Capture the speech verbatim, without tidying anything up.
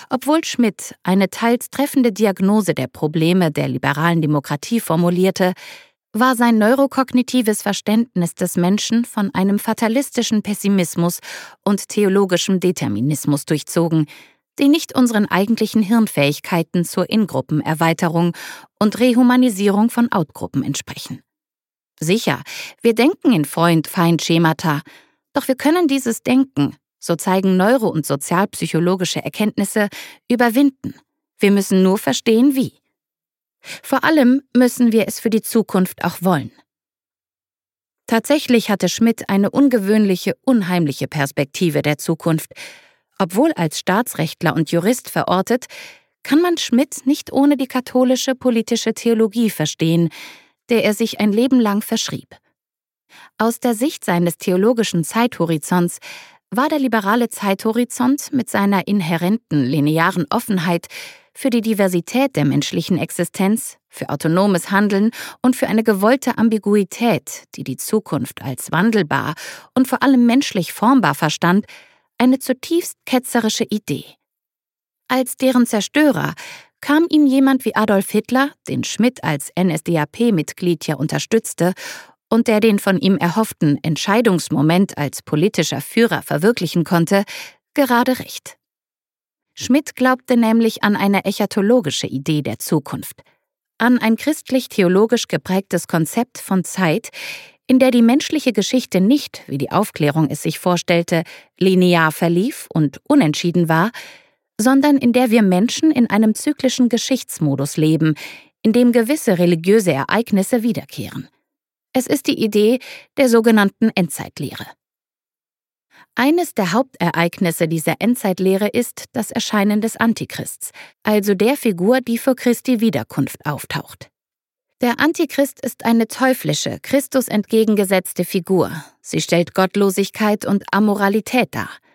Obwohl Schmitt eine teils treffende Diagnose der Probleme der liberalen Demokratie formulierte, war sein neurokognitives Verständnis des Menschen von einem fatalistischen Pessimismus und theologischem Determinismus durchzogen, die nicht unseren eigentlichen Hirnfähigkeiten zur Ingruppenerweiterung und Rehumanisierung von Outgruppen entsprechen. Sicher, wir denken in Freund-Feind-Schemata, doch wir können dieses Denken, so zeigen neuro- und sozialpsychologische Erkenntnisse, überwinden. Wir müssen nur verstehen, wie. Vor allem müssen wir es für die Zukunft auch wollen. Tatsächlich hatte Schmitt eine ungewöhnliche, unheimliche Perspektive der Zukunft. Obwohl als Staatsrechtler und Jurist verortet, kann man Schmitt nicht ohne die katholische politische Theologie verstehen, der er sich ein Leben lang verschrieb. Aus der Sicht seines theologischen Zeithorizonts war der liberale Zeithorizont mit seiner inhärenten linearen Offenheit für die Diversität der menschlichen Existenz, für autonomes Handeln und für eine gewollte Ambiguität, die die Zukunft als wandelbar und vor allem menschlich formbar verstand, eine zutiefst ketzerische Idee. Als deren Zerstörer kam ihm jemand wie Adolf Hitler, den Schmitt als N S D A P-Mitglied ja unterstützte und der den von ihm erhofften Entscheidungsmoment als politischer Führer verwirklichen konnte, gerade recht. Schmitt glaubte nämlich an eine eschatologische Idee der Zukunft, an ein christlich-theologisch geprägtes Konzept von Zeit, in der die menschliche Geschichte nicht, wie die Aufklärung es sich vorstellte, linear verlief und unentschieden war, sondern in der wir Menschen in einem zyklischen Geschichtsmodus leben, in dem gewisse religiöse Ereignisse wiederkehren. Es ist die Idee der sogenannten Endzeitlehre. Eines der Hauptereignisse dieser Endzeitlehre ist das Erscheinen des Antichrists, also der Figur, die vor Christi Wiederkunft auftaucht. Der Antichrist ist eine teuflische, Christus entgegengesetzte Figur. Sie stellt Gottlosigkeit und Amoralität dar.